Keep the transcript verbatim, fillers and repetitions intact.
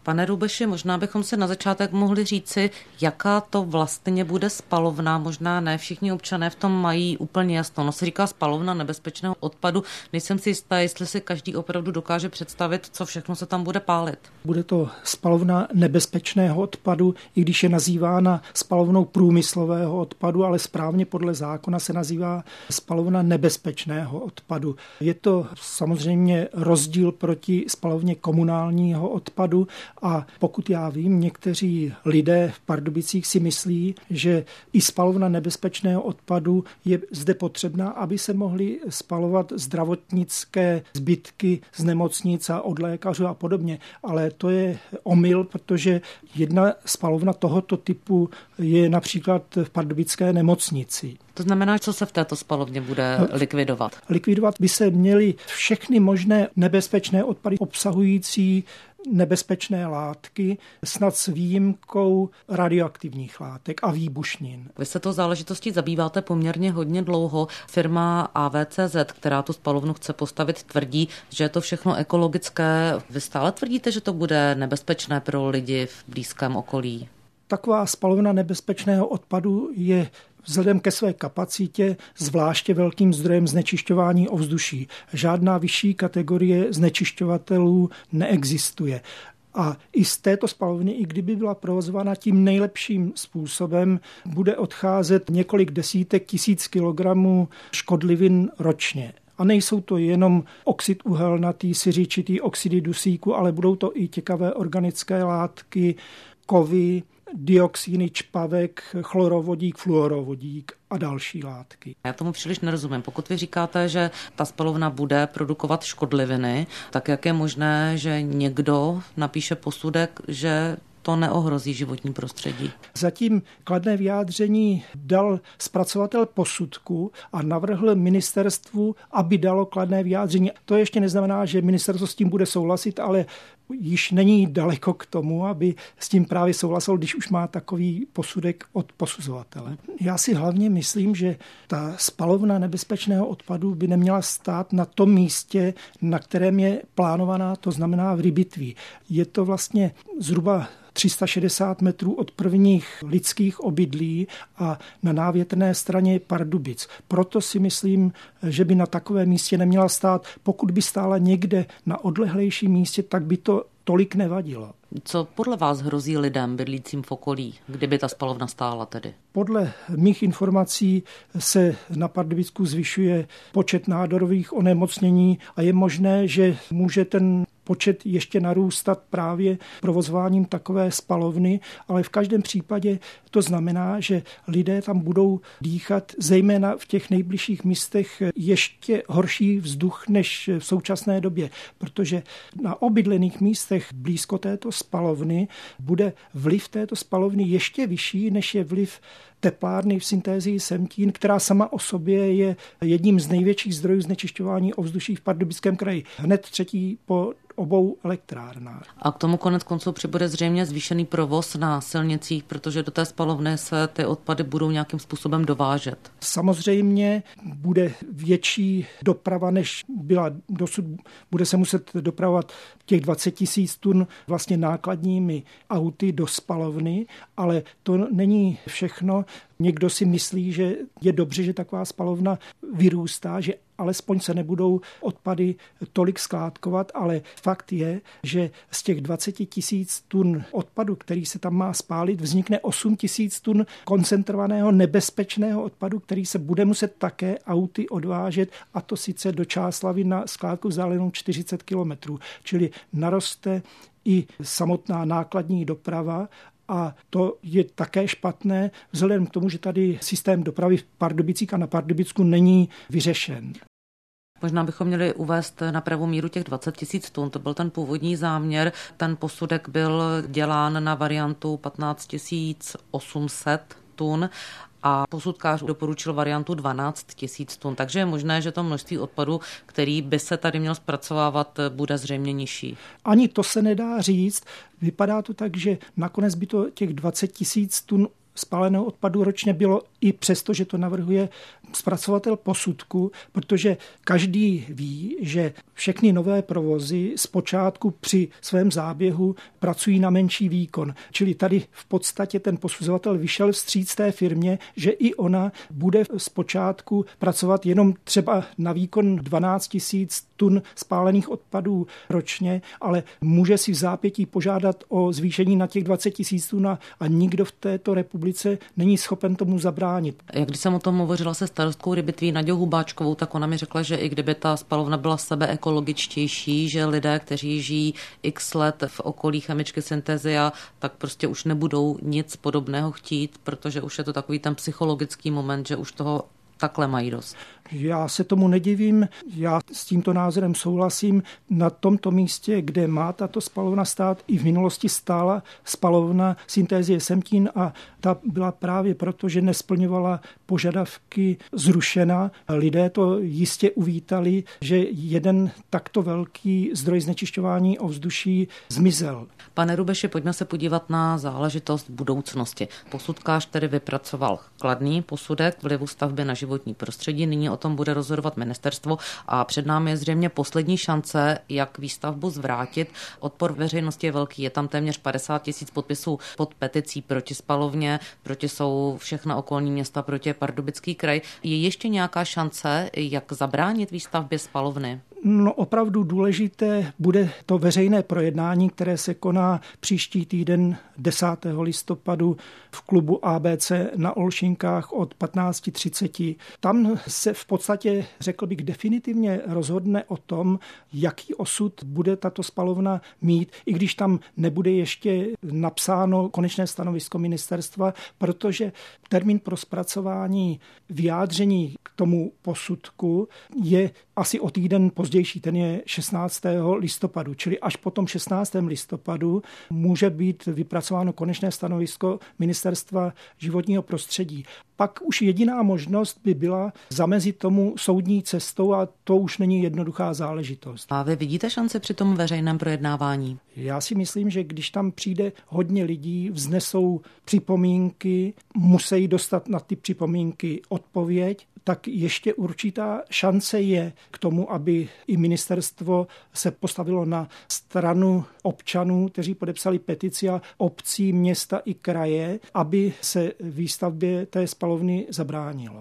Pane Rubeši, možná bychom si na začátek mohli říci, jaká to vlastně bude spalovna. Možná ne všichni občané v tom mají úplně jasno. No se říká spalovna nebezpečného odpadu. Nejsem si jistá, jestli si každý opravdu dokáže představit, co všechno se tam bude pálit. Bude to spalovna nebezpečného odpadu, i když je nazývána spalovnou průmyslového odpadu, ale správně podle zákona se nazývá spalovna nebezpečného odpadu. Je to samozřejmě rozdíl proti spalovně komunálního odpadu a pokud já vím, někteří lidé v Pardubicích si myslí, že i spalovna nebezpečného odpadu je zde potřebná, aby se mohly spalovat zdravotnické zbytky z nemocnic a od lékařů a podobně. Ale to je omyl, protože jedna spalovna tohoto typu je například v pardubické nemocnici. To znamená, co se v této spalovně bude likvidovat? Likvidovat by se měly všechny možné nebezpečné odpady obsahující nebezpečné látky, snad s výjimkou radioaktivních látek a výbušnin. Vy se to záležitostí zabýváte poměrně hodně dlouho. Firma A V C Z, která tu spalovnu chce postavit, tvrdí, že je to všechno ekologické. Vy stále tvrdíte, že to bude nebezpečné pro lidi v blízkém okolí? Taková spalovna nebezpečného odpadu je vzhledem ke své kapacitě zvláště velkým zdrojem znečišťování ovzduší. Žádná vyšší kategorie znečišťovatelů neexistuje. A i z této spalovny, i kdyby byla provozována tím nejlepším způsobem, bude odcházet několik desítek tisíc kilogramů škodlivin ročně. A nejsou to jenom oxid uhelnatý, siřičitý, oxidy dusíku, ale budou to i těkavé organické látky, kovy, dioxíny, čpavek, chlorovodík, fluorovodík a další látky. Já tomu příliš nerozumím. Pokud vy říkáte, že ta spalovna bude produkovat škodliviny, tak jak je možné, že někdo napíše posudek, že to neohrozí životní prostředí? Zatím kladné vyjádření dal zpracovatel posudku a navrhl ministerstvu, aby dalo kladné vyjádření. To ještě neznamená, že ministerstvo s tím bude souhlasit, ale již není daleko k tomu, aby s tím právě souhlasil, když už má takový posudek od posuzovatele. Já si hlavně myslím, že ta spalovna nebezpečného odpadu by neměla stát na tom místě, na kterém je plánovaná, to znamená v Rybitví. Je to vlastně zhruba tři sta šedesát metrů od prvních lidských obydlí a na návětrné straně Pardubic. Proto si myslím, že by na takovém místě neměla stát. Pokud by stála někde na odlehlejším místě, tak by to tolik nevadilo. Co podle vás hrozí lidem bydlícím v okolí, kdyby ta spalovna stála tedy? Podle mých informací se na Pardubicku zvyšuje počet nádorových onemocnění a je možné, že může ten počet ještě narůstat právě provozováním takové spalovny, ale v každém případě to znamená, že lidé tam budou dýchat, zejména v těch nejbližších místech, ještě horší vzduch než v současné době, protože na obydlených místech blízko této spalovny bude vliv této spalovny ještě vyšší, než je vliv teplárny v Synthesii Semtín, která sama o sobě je jedním z největších zdrojů znečišťování ovzduší v Pardubickém kraji. Hned třetí po obou elektrárnách. A k tomu konec konců přibude zřejmě zvýšený provoz na silnicích, protože do té spalovny se ty odpady budou nějakým způsobem dovážet. Samozřejmě bude větší doprava, než byla dosud. Bude se muset dopravovat těch dvacet tisíc tun vlastně nákladními auty do spalovny, ale to není všechno. Někdo si myslí, že je dobře, že taková spalovna vyrůstá, že alespoň se nebudou odpady tolik skládkovat, ale fakt je, že z těch dvacet tisíc tun odpadu, který se tam má spálit, vznikne osm tisíc tun koncentrovaného nebezpečného odpadu, který se bude muset také auty odvážet, a to sice do Čáslavi na skládku vzdálenou čtyřicet kilometrů. Čili naroste i samotná nákladní doprava. A to je také špatné vzhledem k tomu, že tady systém dopravy v Pardubicích a na Pardubicku není vyřešen. Možná bychom měli uvést na pravou míru těch dvacet tisíc tun. To byl ten původní záměr. Ten posudek byl dělán na variantu patnáct tisíc osm set tun a posudkář doporučil variantu dvanáct tisíc tun. Takže je možné, že to množství odpadu, který by se tady měl zpracovávat, bude zřejmě nižší. Ani to se nedá říct. Vypadá to tak, že nakonec by to těch dvacet tisíc tun spáleného odpadu ročně bylo i přesto, že to navrhuje zpracovatel posudku, protože každý ví, že všechny nové provozy zpočátku při svém záběhu pracují na menší výkon. Čili tady v podstatě ten posuzovatel vyšel vstříc té firmě, že i ona bude zpočátku pracovat jenom třeba na výkon dvanáct tisíc tun spálených odpadů ročně, ale může si v zápětí požádat o zvýšení na těch dvacet tisíc tun a nikdo v této republice není schopen tomu zabránit. Jak když jsem o tom hovořila se starostkou Rybytví Naďou Hubáčkovou, tak ona mi řekla, že i kdyby ta spalovna byla sebeekologičtější, že lidé, kteří žijí x let v okolí chemičky Synthesia, tak prostě už nebudou nic podobného chtít, protože už je to takový ten psychologický moment, že už toho takhle mají dost. Já se tomu nedivím, já s tímto názorem souhlasím. Na tomto místě, kde má tato spalovna stát, i v minulosti stála spalovna Synthesie Semtín a ta byla právě proto, že nesplňovala požadavky zrušena. Lidé to jistě uvítali, že jeden takto velký zdroj znečišťování ovzduší zmizel. Pane Rubeši, pojďme se podívat na záležitost budoucnosti. Posudkář tedy vypracoval kladný posudek vlivu stavby na životní prostředí. Nyní o tom bude rozhodovat ministerstvo a před námi je zřejmě poslední šance, jak výstavbu zvrátit. Odpor veřejnosti je velký, je tam téměř padesát tisíc podpisů pod peticí proti spalovně, proti jsou všechna okolní města, proti je Pardubický kraj. Je ještě nějaká šance, jak zabránit výstavbě spalovny? No opravdu důležité bude to veřejné projednání, které se koná příští týden desátého listopadu v klubu A B C na Olšinkách od patnáct třicet. Tam se v podstatě, řekl bych, definitivně rozhodne o tom, jaký osud bude tato spalovna mít, i když tam nebude ještě napsáno konečné stanovisko ministerstva, protože termín pro zpracování vyjádření k tomu posudku je asi o týden pozdější, ten je šestnáctého listopadu, čili až po tom šestnáctého listopadu může být vypracováno konečné stanovisko ministerstva životního prostředí. Pak už jediná možnost by byla zamezit tomu soudní cestou a to už není jednoduchá záležitost. A vy vidíte šanci při tom veřejném projednávání? Já si myslím, že když tam přijde hodně lidí, vznesou připomínky, musí dostat na ty připomínky odpověď, tak ještě určitá šance je k tomu, aby i ministerstvo se postavilo na stranu občanů, kteří podepsali petici a obcí, města i kraje, aby se výstavbě té spalovny zabránilo.